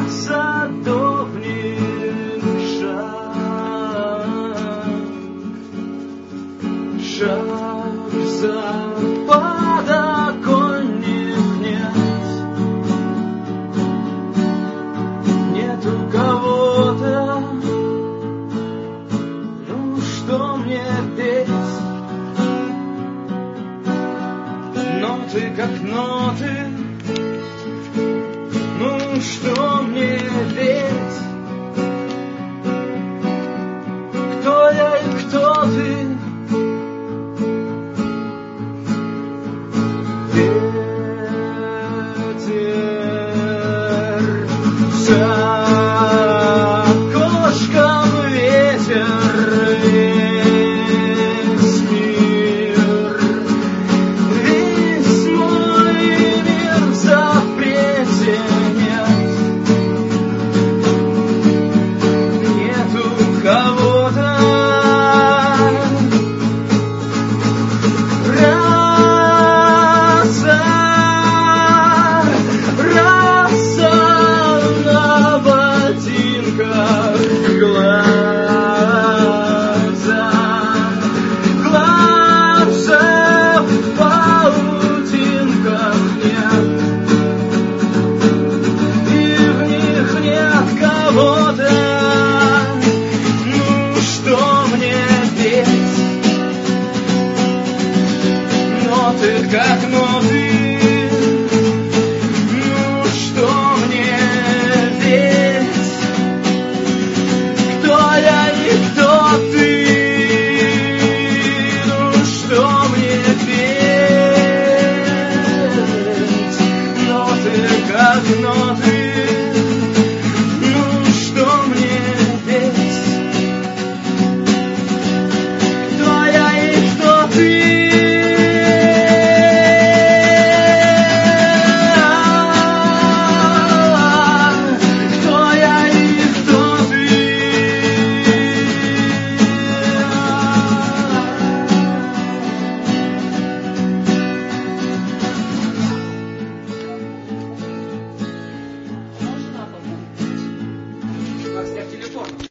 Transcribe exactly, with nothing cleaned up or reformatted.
садовник, шаг, шаг за подоконник, нет, нету кого-то. Ну что мне петь? Ноты как ноты. Ну что мне петь? Кто я и кто ты? Ветер за окошком, ветер, весь мир, весь мой мир в запрете, нет, нету кого-то. Как ноты.